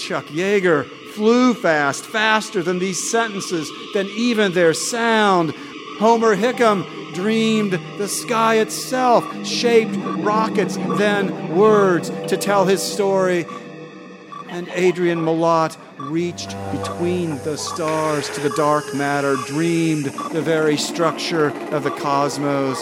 Chuck Yeager flew fast, faster than these sentences, than even their sound. Homer Hickam dreamed the sky itself, shaped rockets, then words to tell his story. And Adrian Malott reached between the stars to the dark matter, dreamed the very structure of the cosmos.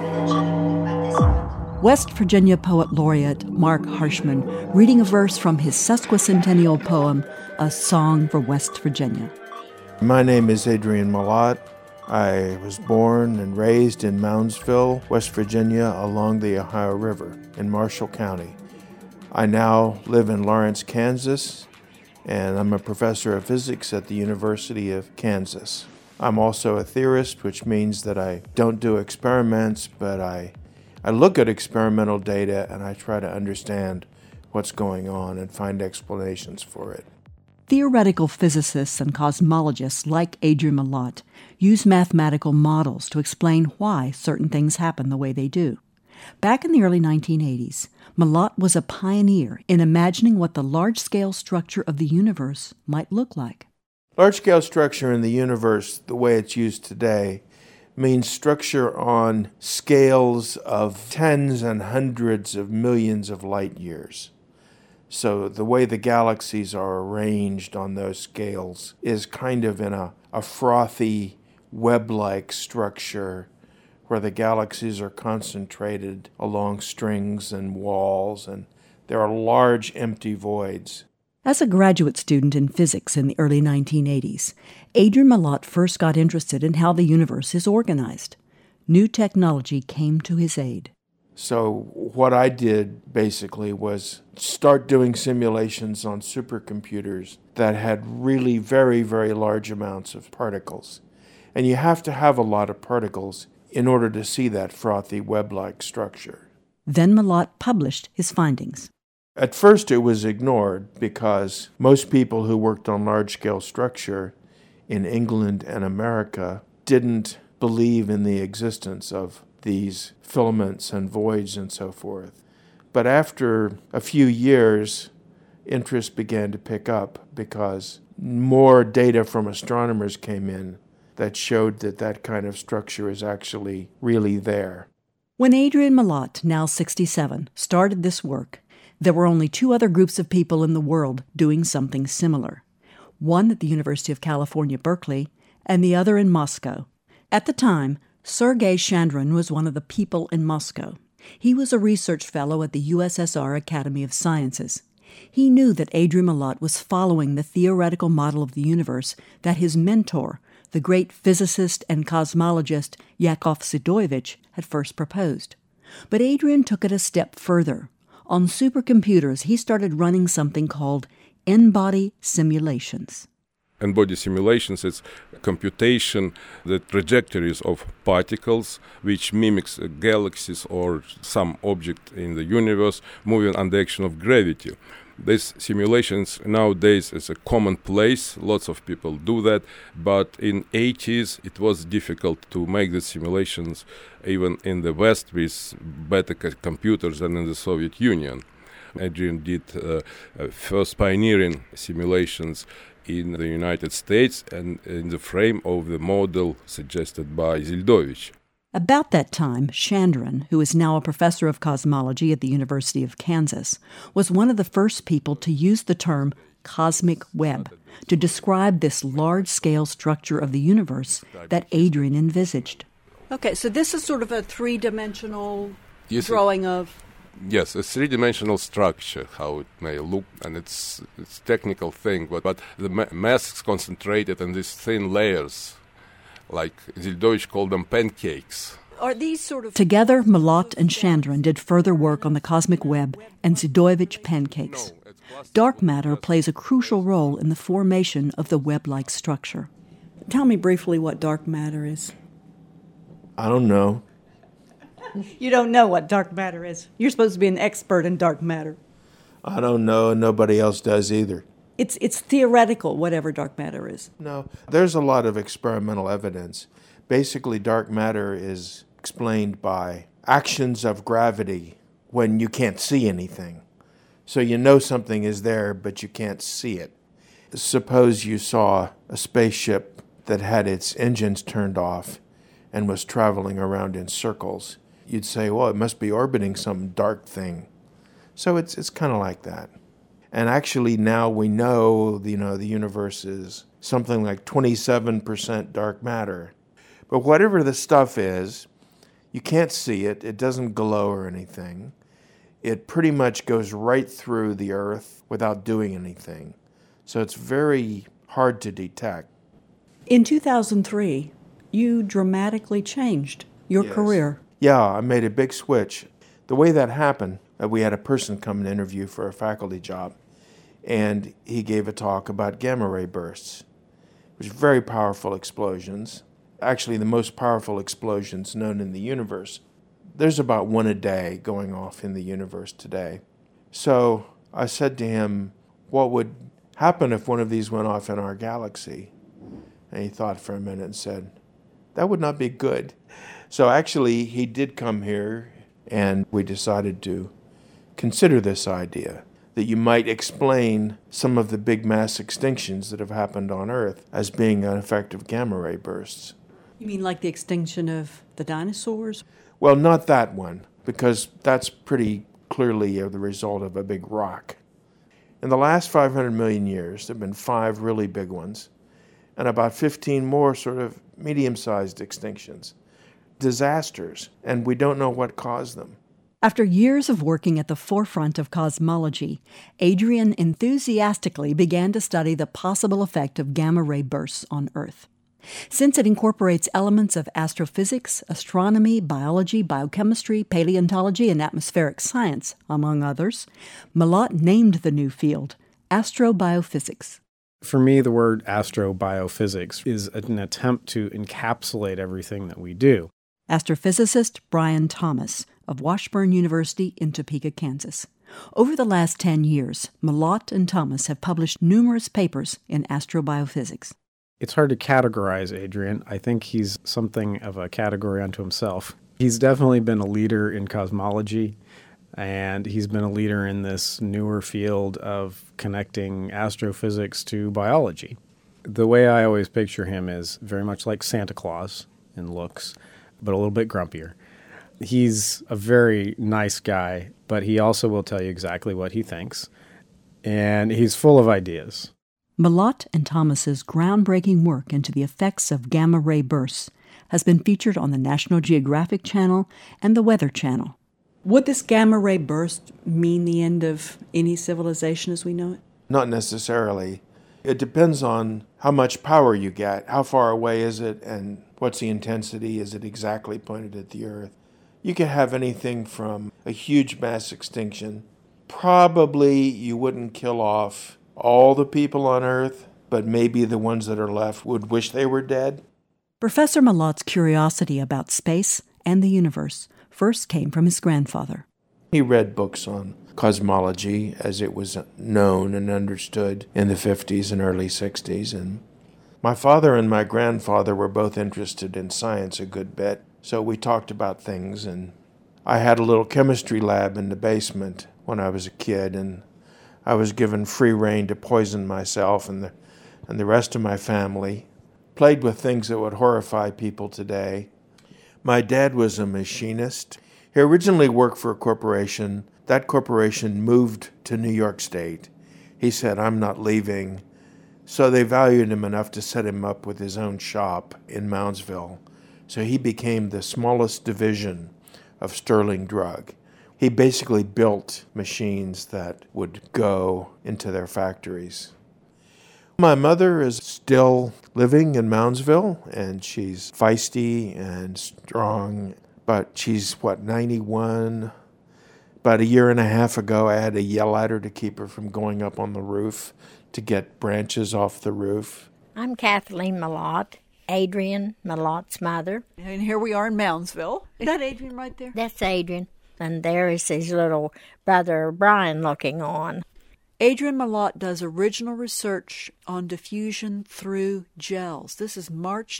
West Virginia Poet Laureate Mark Harshman reading a verse from his sesquicentennial poem, A Song for West Virginia. My name is Adrian Malott. I was born and raised in Moundsville, West Virginia, along the Ohio River in Marshall County. I now live in Lawrence, Kansas, and I'm a professor of physics at the University of Kansas. I'm also a theorist, which means that I don't do experiments, but I look at experimental data and I try to understand what's going on and find explanations for it. Theoretical physicists and cosmologists like Adrian Malott use mathematical models to explain why certain things happen the way they do. Back in the early 1980s, Malott was a pioneer in imagining what the large-scale structure of the universe might look like. Large-scale structure in the universe, the way it's used today, means structure on scales of tens and hundreds of millions of light years. So the way the galaxies are arranged on those scales is kind of in a frothy, web-like structure where the galaxies are concentrated along strings and walls, and there are large empty voids. As a graduate student in physics in the early 1980s, Adrian Malott first got interested in how the universe is organized. New technology came to his aid. So what I did basically was start doing simulations on supercomputers that had really very, very large amounts of particles. And you have to have a lot of particles in order to see that frothy web-like structure. Then Malott published his findings. At first it was ignored because most people who worked on large-scale structure in England and America didn't believe in the existence of these filaments and voids and so forth. But after a few years, interest began to pick up because more data from astronomers came in that showed that that kind of structure is actually really there. When Adrian Malott, now 67, started this work, there were only two other groups of people in the world doing something similar. One at the University of California, Berkeley, and the other in Moscow. At the time, Sergei Chandran was one of the people in Moscow. He was a research fellow at the USSR Academy of Sciences. He knew that Adrian Malott was following the theoretical model of the universe that his mentor, the great physicist and cosmologist Yakov Sidorovich, had first proposed. But Adrian took it a step further. On supercomputers, he started running something called N-body simulations. N-body simulations, it's computation, the trajectories of particles, which mimics galaxies or some object in the universe moving under action of gravity. These simulations nowadays is a commonplace. Lots of people do that, but in 80s it was difficult to make the simulations even in the West with better computers than in the Soviet Union. Adrian did first pioneering simulations in the United States and in the frame of the model suggested by Zildovich. About that time, Chandran, who is now a professor of cosmology at the University of Kansas, was one of the first people to use the term cosmic web to describe this large-scale structure of the universe that Adrian envisaged. Okay, so this is sort of a three-dimensional drawing of... Yes, a three-dimensional structure, how it may look, and it's a technical thing, but the mass is concentrated in these thin layers, like Zildovich called them pancakes. Are these sort of... Together, Malott and Chandran did further work on the cosmic web and Zildovich pancakes. Dark matter plays a crucial role in the formation of the web-like structure. Tell me briefly what dark matter is. I don't know. You don't know what dark matter is. You're supposed to be an expert in dark matter. I don't know, and nobody else does either. It's theoretical, whatever dark matter is. No, there's a lot of experimental evidence. Basically, dark matter is explained by actions of gravity when you can't see anything. So you know something is there, but you can't see it. Suppose you saw a spaceship that had its engines turned off and was traveling around in circles. You'd say, well, it must be orbiting some dark thing. So it's kind of like that. And actually now we know, the universe is something like 27% dark matter. But whatever the stuff is, you can't see it. It doesn't glow or anything. It pretty much goes right through the Earth without doing anything. So it's very hard to detect. In 2003, you dramatically changed your career. Yeah, I made a big switch. The way that happened, we had a person come and interview for a faculty job, and he gave a talk about gamma ray bursts, which are very powerful explosions, actually the most powerful explosions known in the universe. There's about one a day going off in the universe today. So I said to him, what would happen if one of these went off in our galaxy? And he thought for a minute and said, that would not be good. So actually, he did come here, and we decided to consider this idea, that you might explain some of the big mass extinctions that have happened on Earth as being an effect of gamma ray bursts. You mean like the extinction of the dinosaurs? Well, not that one, because that's pretty clearly the result of a big rock. In the last 500 million years, there have been 5 really big ones, and about 15 more sort of medium-sized extinctions. Disasters, and we don't know what caused them. After years of working at the forefront of cosmology, Adrian enthusiastically began to study the possible effect of gamma-ray bursts on Earth. Since it incorporates elements of astrophysics, astronomy, biology, biochemistry, paleontology, and atmospheric science, among others, Malott named the new field astrobiophysics. For me, the word astrobiophysics is an attempt to encapsulate everything that we do. Astrophysicist Brian Thomas of Washburn University in Topeka, Kansas. Over the last 10 years, Malott and Thomas have published numerous papers in astrobiophysics. It's hard to categorize Adrian. I think he's something of a category unto himself. He's definitely been a leader in cosmology, and he's been a leader in this newer field of connecting astrophysics to biology. The way I always picture him is very much like Santa Claus in looks, but a little bit grumpier. He's a very nice guy, but he also will tell you exactly what he thinks, and he's full of ideas. Malott and Thomas's groundbreaking work into the effects of gamma-ray bursts has been featured on the National Geographic Channel and the Weather Channel. Would this gamma-ray burst mean the end of any civilization as we know it? Not necessarily. It depends on how much power you get, how far away is it, and what's the intensity, is it exactly pointed at the Earth. You could have anything from a huge mass extinction. Probably you wouldn't kill off all the people on Earth, but maybe the ones that are left would wish they were dead. Professor Malott's curiosity about space and the universe first came from his grandfather. He read books on cosmology as it was known and understood in the 50s and early 60s. And my father and my grandfather were both interested in science a good bit, so we talked about things. And I had a little chemistry lab in the basement when I was a kid, and I was given free rein to poison myself and the rest of my family. Played with things that would horrify people today. My dad was a machinist. He originally worked for a corporation. That corporation moved to New York State. He said, I'm not leaving. So they valued him enough to set him up with his own shop in Moundsville. So he became the smallest division of Sterling Drug. He basically built machines that would go into their factories. My mother is still living in Moundsville, and she's feisty and strong, but she's, 91? About a year and a half ago, I had to yell at her to keep her from going up on the roof to get branches off the roof. I'm Kathleen Malott, Adrian Malott's mother. And here we are in Moundsville. Is that Adrian right there? That's Adrian. And there is his little brother Brian looking on. Adrian Malott does original research on diffusion through gels. This is March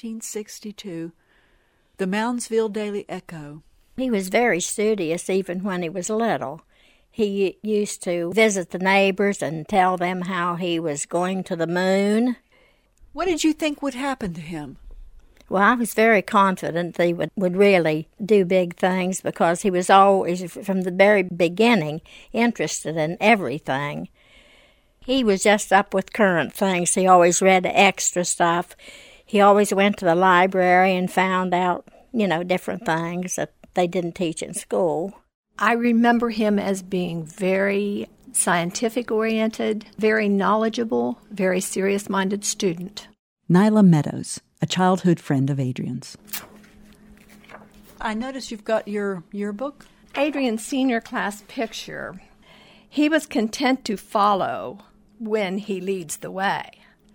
1962, the Moundsville Daily Echo. He was very studious even when he was little. He used to visit the neighbors and tell them how he was going to the moon. What did you think would happen to him? Well, I was very confident that he would really do big things because he was always, from the very beginning, interested in everything. He was just up with current things. He always read extra stuff. He always went to the library and found out, different things that they didn't teach in school. I remember him as being very scientific-oriented, very knowledgeable, very serious-minded student. Nyla Meadows, a childhood friend of Adrian's. I notice you've got your yearbook. Adrian's senior class picture. He was content to follow when he leads the way.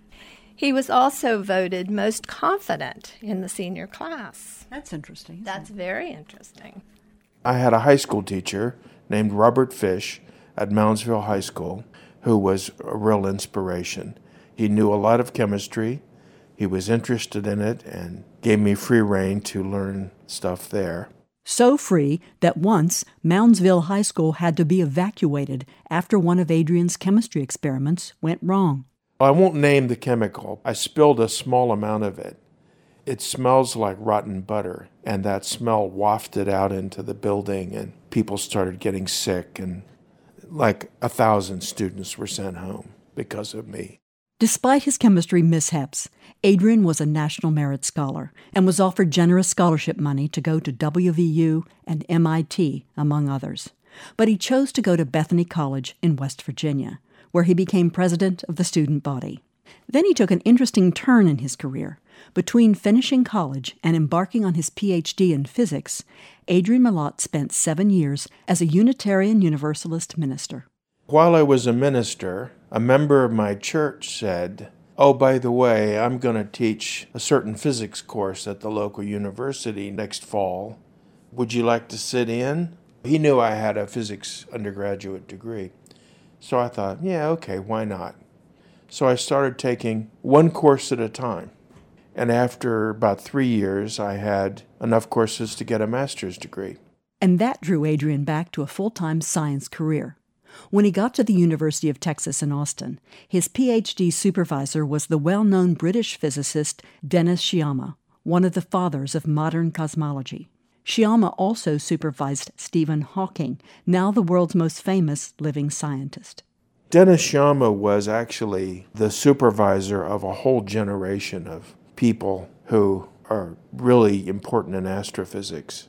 He was also voted most confident in the senior class. That's interesting. That's very interesting. I had a high school teacher named Robert Fish at Moundsville High School who was a real inspiration. He knew a lot of chemistry. He was interested in it and gave me free rein to learn stuff there. So free that once Moundsville High School had to be evacuated after one of Adrian's chemistry experiments went wrong. I won't name the chemical. I spilled a small amount of it. It smells like rotten butter, and that smell wafted out into the building, and people started getting sick, and like 1,000 students were sent home because of me. Despite his chemistry mishaps, Adrian was a National Merit Scholar and was offered generous scholarship money to go to WVU and MIT, among others. But he chose to go to Bethany College in West Virginia, where he became president of the student body. Then he took an interesting turn in his career. Between finishing college and embarking on his Ph.D. in physics, Adrian Malott spent 7 years as a Unitarian Universalist minister. While I was a minister, a member of my church said, "Oh, by the way, I'm going to teach a certain physics course at the local university next fall. Would you like to sit in?" He knew I had a physics undergraduate degree. So I thought, yeah, okay, why not? So I started taking one course at a time. And after about 3 years, I had enough courses to get a master's degree. And that drew Adrian back to a full-time science career. When he got to the University of Texas in Austin, his Ph.D. supervisor was the well-known British physicist Dennis Sciama, one of the fathers of modern cosmology. Sciama also supervised Stephen Hawking, now the world's most famous living scientist. Dennis Sciama was actually the supervisor of a whole generation of people who are really important in astrophysics.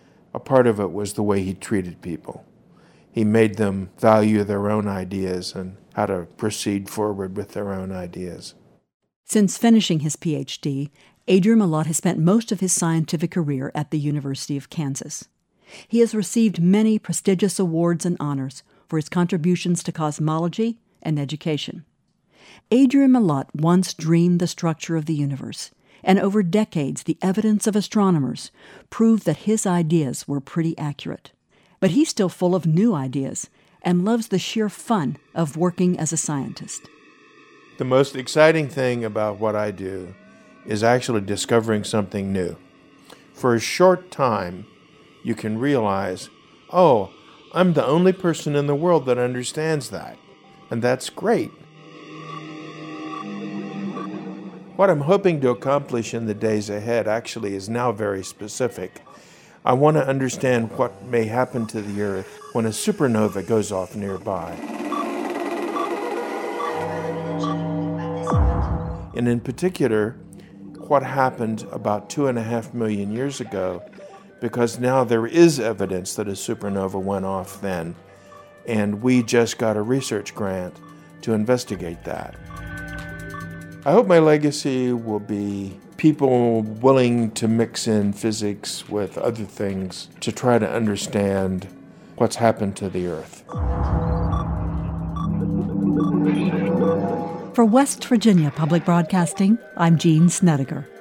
A part of it was the way he treated people. He made them value their own ideas and how to proceed forward with their own ideas. Since finishing his Ph.D., Adrian Malott has spent most of his scientific career at the University of Kansas. He has received many prestigious awards and honors for his contributions to cosmology and education. Adrian Malott once dreamed the structure of the universe, and over decades the evidence of astronomers proved that his ideas were pretty accurate. But he's still full of new ideas and loves the sheer fun of working as a scientist. The most exciting thing about what I do is actually discovering something new. For a short time, you can realize, oh, I'm the only person in the world that understands that. And that's great. What I'm hoping to accomplish in the days ahead actually is now very specific. I want to understand what may happen to the Earth when a supernova goes off nearby. And in particular, what happened about 2.5 million years ago, because now there is evidence that a supernova went off then, and we just got a research grant to investigate that. I hope my legacy will be people willing to mix in physics with other things to try to understand what's happened to the Earth. For West Virginia Public Broadcasting, I'm Jean Snedeker.